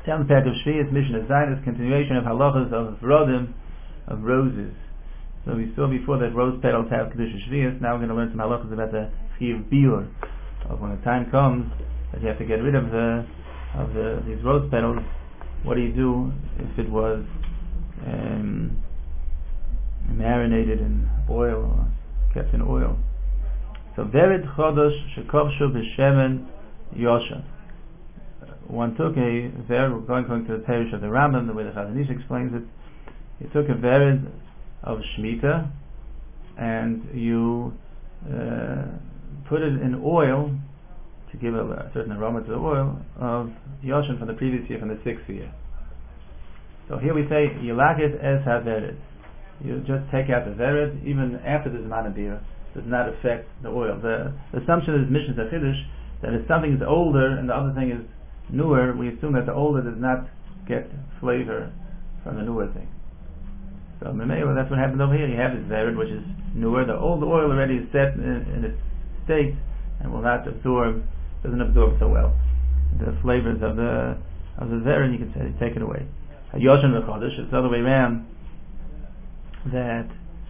Down the path of Shvius, Mishnah Zayin is continuation of halachas of rodim, of roses. So we saw before that rose petals have kedusha Shvius. Now we're going to learn some halachas about the chiv biur, of when the time comes that you have to get rid of these rose petals. What do you do if it was marinated in oil or kept in oil? So vered chodosh shekovshu b'shemen yoshan. One took a vered, going to the parish of the Rambam, the way the Chazon Ish explains it. You took a vered of Shemitah and you put it in oil to give a certain aroma to the oil of Yoshan from the previous year, from the 6th year. So here we say Yilakit es havered. You just take out the vered, even after the Zman Abir, does not affect the oil. The assumption is Mishnah Zachidish that if something is older and the other thing is newer, we assume that the older does not get flavor from the newer thing. So that's what happens over here. You have this vered which is newer. The old oil already is set in its state and will not absorb, doesn't absorb so well the flavors of the vered, and you can say take it away. Yoshan v'chodesh, it's the other way around. That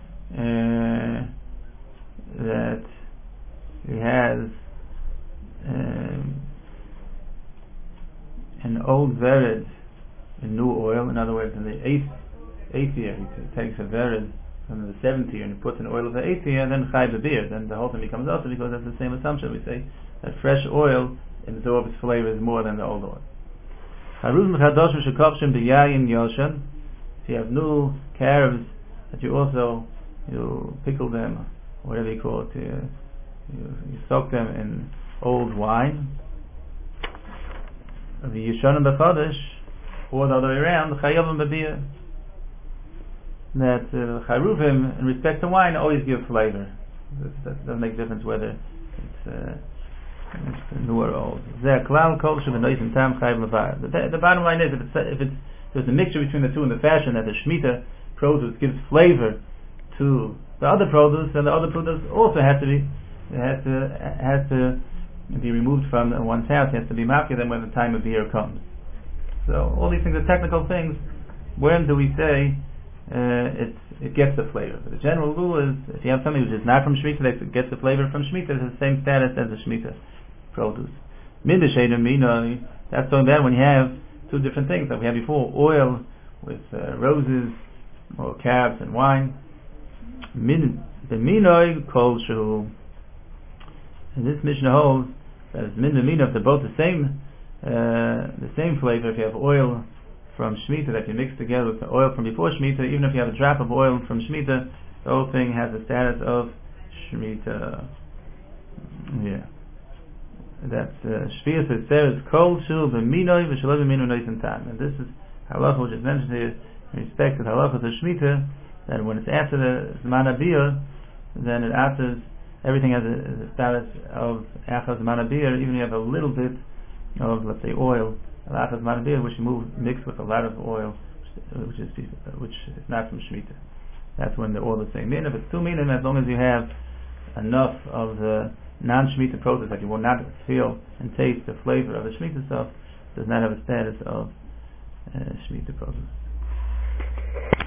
he has an old vered in new oil. In other words, in the eighth year, he takes a vered from the 7th year and he puts an oil of the 8th year, and then chayv the beer. Then the whole thing becomes also, because that's the same assumption. We say that fresh oil absorbs flavors more than the old oil. If you have new calves that you pickle them, or whatever you call it, you soak them in old wine. The Yishonim b'chodesh, or the other way around, chayavim b'biyah. That charuvim, in respect to wine, always give flavor. That doesn't make a difference whether it's new or old. The bottom line is, if there's a mixture between the two in the fashion that the Shemitah produce gives flavor to the other produce, and the other produce also has to be removed from one's house. It has to be mafia them when the time of beer comes. So all these things are technical things. When do we say it gets the flavor? But the general rule is, if you have something which is not from Shemitah that gets the flavor from Shemitah, it has the same status as the Shemitah produce. That's so bad when you have two different things that we had before: oil with roses, or calves and wine. The minoi kol shu. And this Mishnah holds that it's min the minoi, if they're both the same flavor. If you have oil from Shemitah that you mix together with the oil from before Shemitah, even if you have a drop of oil from Shemitah, the whole thing has the status of Shemitah. Yeah. That's Shvius Seres Kol Shul B'Minoi V'Shalom B'Minoi Noisim Tam. And this is halacha which is mentioned here in respect to the halacha of Shemitah, that when it's after the Zman Abir, then it answers, everything has a status of Achaz Zman Abir, even if you have a little bit of, let's say, oil, Achaz Zman Abir, which you mix with a lot of oil, which is not from Shemitah. That's when they're all the same. If it's two minim, as long as you have enough of the non-Shemitah produce that you will not feel and taste the flavor of the Shemitah stuff, does not have a status of Shemitah produce.